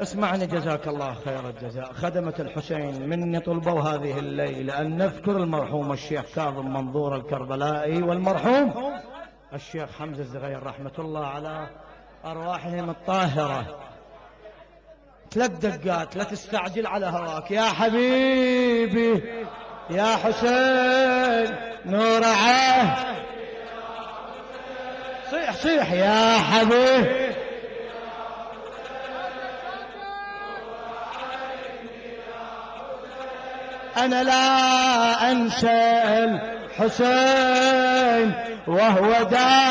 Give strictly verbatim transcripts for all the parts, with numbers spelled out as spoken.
اسمعني جزاك الله خير الجزاء. خدمة الحسين مني طلبوا هذه الليلة أن نذكر المرحوم الشيخ كاظم منظور الكربلائي والمرحوم الشيخ حمزة الزغير رحمة الله على أرواحهم الطاهرة. ثلاث دقات، لا تستعجل على هواك يا حبيبي يا حسين نور عاه. صيح صيح يا حبيبي. أنا لا أنسى الحسين وهو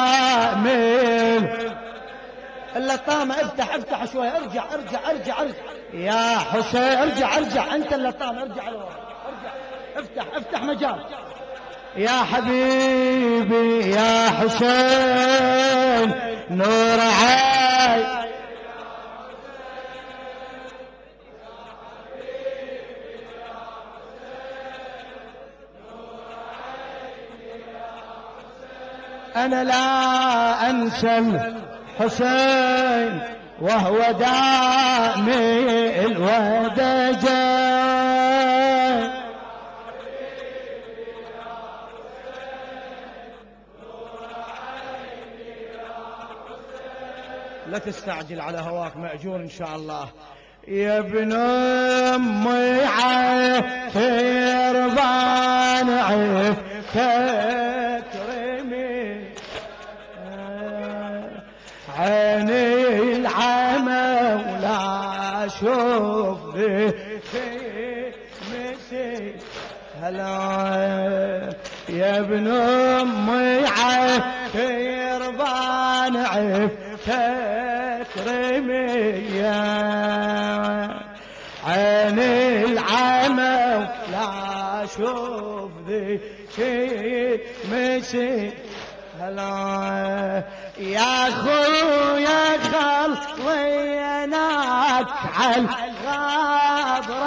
دائم. اللطامة افتح افتح شوية، ارجع ارجع ارجع ارجع يا حسين، ارجع ارجع انت اللطامة، ارجع لورا، ارجع افتح افتح مجال يا حبيبي يا حسين نور عاي. أنا لا أنسى الحسين وهو دامي الودجان. لا تستعجل على هواك مأجور إن شاء الله. يا ابن أمي عافير بانعي تكرمي عيني العمى ولا أشوف في مسي هلا. يا ابن أمي عافير بانعي تكرمي عيني العمى لا أشوف ذي شي مسي هلا. يا خويا خليناك عالغابر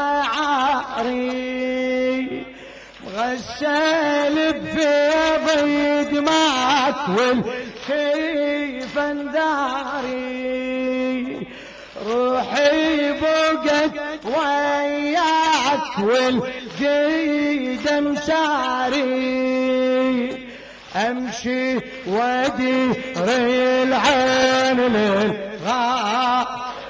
عاري مغسل بفيض دماك والكيف انداري روحي بقت وياك والجيد مساري امشي ودير العين للغاب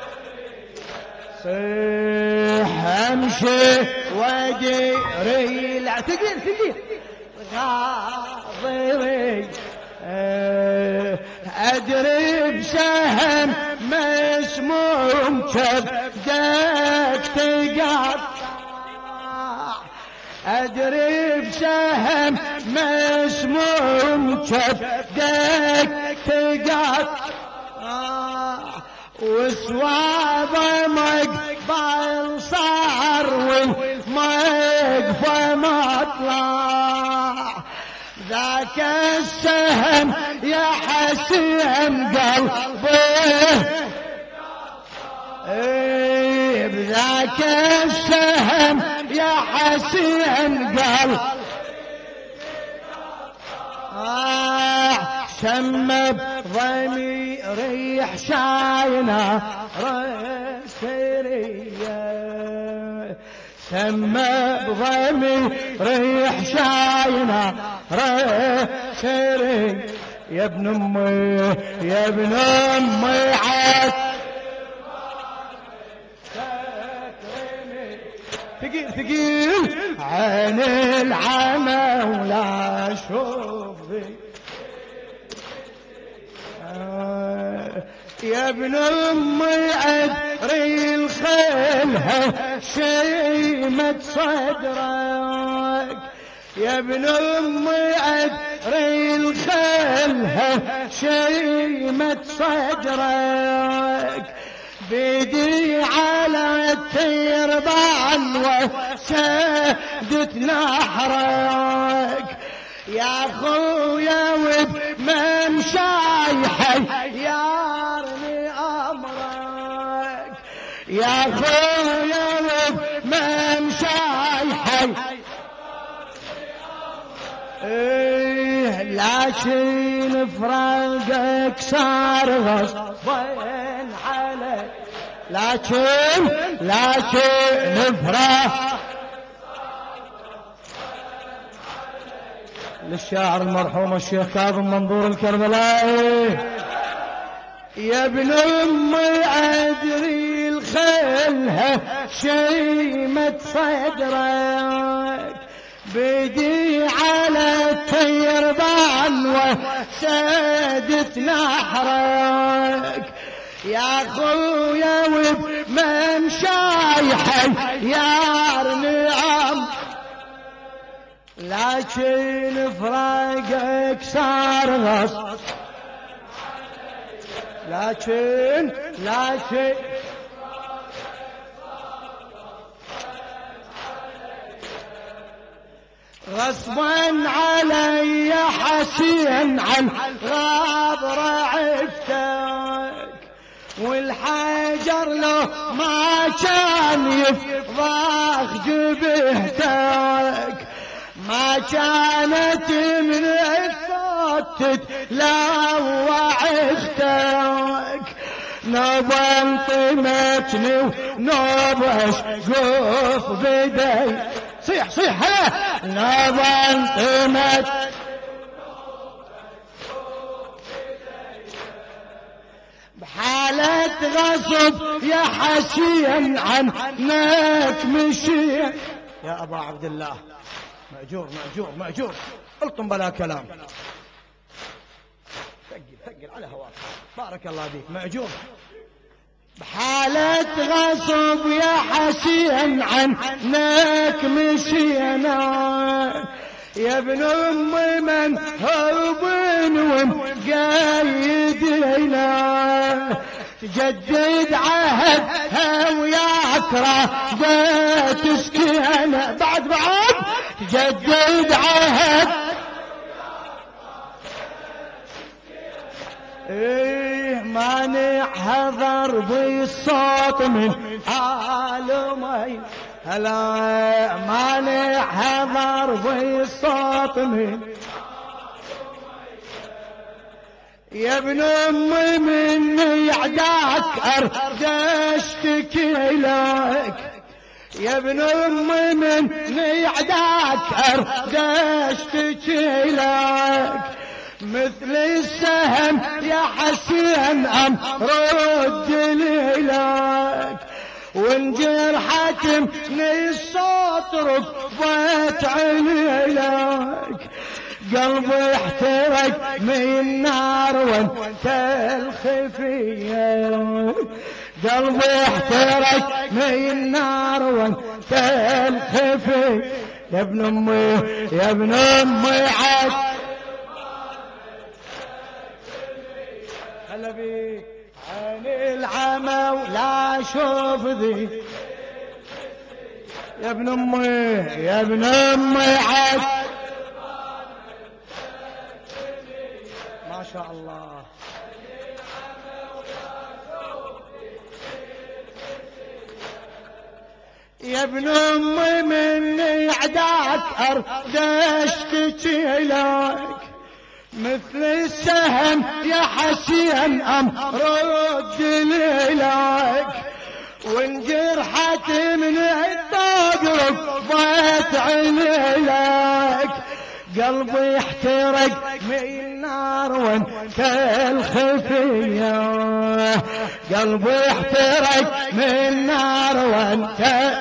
صيح امشي ودير العين تقيل تقيل غاضري ادري بسهم مسموم كبدك تقطع ادري بسهم مسموم كبدك تقطع وسوابه مقبل صار والمقفى مطلع ذاك السهم يا حسين قلبه ايه بذاك السهم يا حسين قلب آه سمى بضمي ريح شاينة رسرية سمى بضمي ريح شاينة رسرية. يا ابن امي يا ابن امي عاد ثقيل ثقيل عين العمى ولا اشوف ذي آه يا ابن امي ادري الخيلها شيمة صدرك يا ابن امي ادري الخيلها شيمة صدرك بيدي على التربان وسدت نحرك يا خويا وبممشاي حيرني امرك يا خويا وبممشاي حيرني ايه لكن فراقك صار غصبين علي لكن لكن نفرح للشاعر المرحوم الشيخ كاظم منظور الكربلائي. يا ابن امي ادري الخلها شيمة صدرك، بدي على التيربان وسادت نحرك يا خويا وبمن شايحي يا نعم، لكن فراقك صار غصب، لكن لكن غصبا علي حسين عن غابر عفتك، والحجر لو ما كان يفضخ جبهتك ما كانت من الصوت تتلوع اختك. نوب انطمتني ونوب اشقف بدي، صيح صيح هلا نوب انطمت بحالة غصب يا حسين عنك مشي. يا ابا عبد الله مأجور مأجور مأجور، الطم بلا كلام، ثقل ثقل على هواك، بارك الله بيك مأجور. بحالة غصب يا حسين عنك مشينا، يا ابن امي من هربن ومقايدينا، تجدد عهدها وياك راح تسكينا، بعد بعد تجدد عهد ايه مانع حذر بالصوت من عالمي، هلا مانع حذر بالصوت من يا ابن امي مني عداك ارد اشتكي لك، يا ابن امي مني عداك ارد اشتكي لك، مثل السهم يا حسين ام رد لك، وان جرحت من الصوت ركبت عليك، قلبي احترق من النار وانت الخفية، قلبي احترق من النار وانت الخفية، يا ابن امي يا ابن امي عاد هلا بيك عين العمى ولا شوف ذي، يا ابن امي يا ابن امي عاد ما شاء الله. يا ابن امي مني عداك ارد اشتكي لك، مثل السهم يا حسين ام رد لك، وان جرحت من الطاق ركبت عليك، قلبي احترق من النار وانت الخفية، قلبي احترق من النار وانت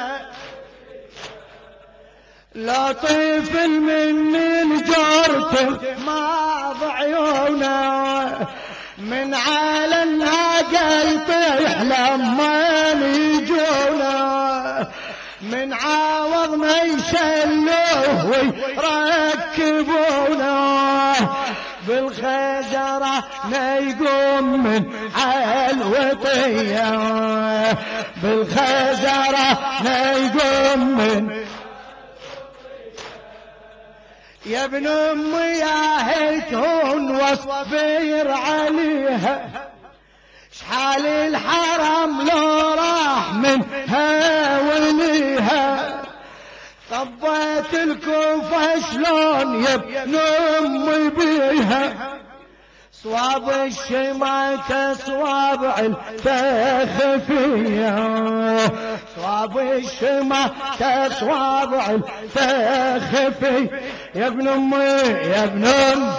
لطيف من الجرت ما بعيونه، من على الناقة يطيح لما يجونه، من عوض ما يشلوه ويركبونه، بالخزرة ما يقوم من عالوطية، بالخزرة ما يقوم من يا ابن امي يا هيتون واصبر عليها، شحال الحرم لو راح منها وليها، طبت الكوفة شلون يا ابن امي بيها، صواب الشماتة صوابع الفخفية، صواب الشماتة صوابع الفخفية. يا ابن امي يا ابن امي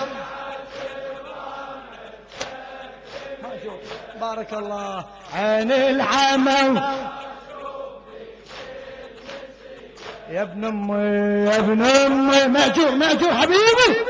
بارك الله. عين العمى يا ابن امي يا ابن امي ماجور ماجور حبيبي.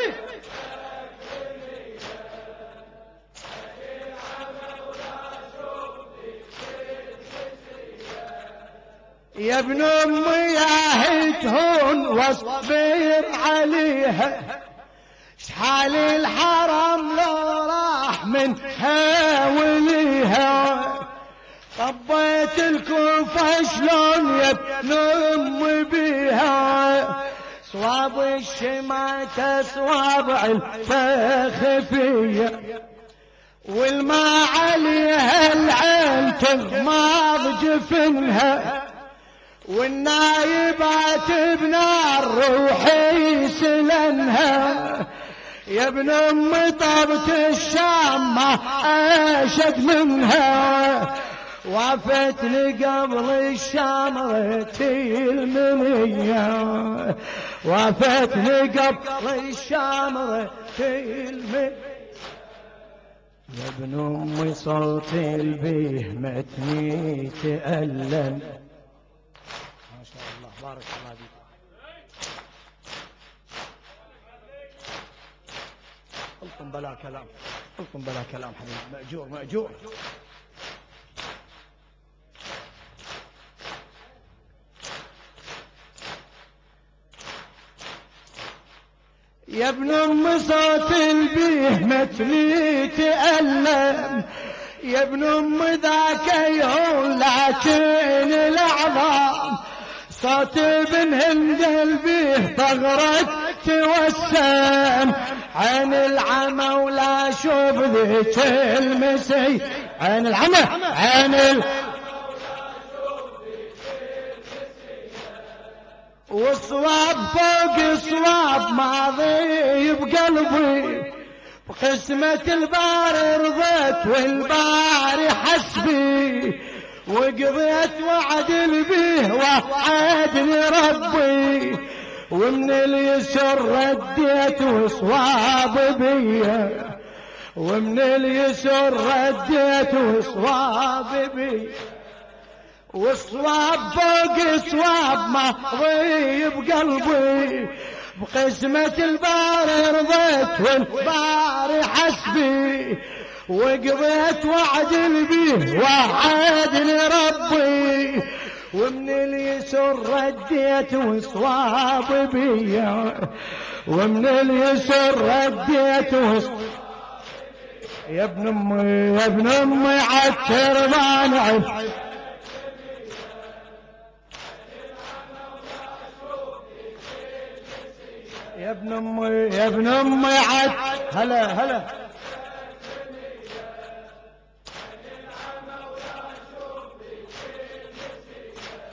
يا ابن امي يا هتهون واصبر عليها، شحال الحرم لو راح من هاوليها. طبيت الكوفة شلون يا ابن امي بيها، صواب الشماتة صوابع الفخفية، والما عليها العين تغمض جفنها، والنايبات بنار روحي سلنها. يا ابن امي طابت الشام ما اشد منها، وافتني قبل الشام ريتي المنية، وافتني قبل الشام ريتي المنية. يا ابن امي صوتي البيه متني تألم. ما شاء الله بارك الله بك. قلتم بلا كلام قلتم بلا كلام حبيبي. مأجور مأجور. يا ابن ام صوت البيه متني تألم، يا ابن ام ذاك يهون لكن الاعظام، صوت ابن هند البيه ثغرك توسم. عين العمى ولا شوف ذيك المسي، عين العمى عين ال والصواب فوق صواب ماضي بقلبي، بقسمة الباري رضيت والباري حسبي، وقضيت وعدل بيه وعدني ربي، ومن اليسر رديت وصواب بيه، ومن اليسر رديت وصواب بيه، والصواب فوق صواب ماضي بقلبي، بقسمة الباري رضيت والباري حسبي، وقضيت وعدل بيه وعدني ربي، ومن اليسر رديت وصواب بيه، ومن اليسر رديت وصواب. يا ابن امي يا ابن امي عكر مانعي، يا ابن امي يا ابن امي عد. هلا هلا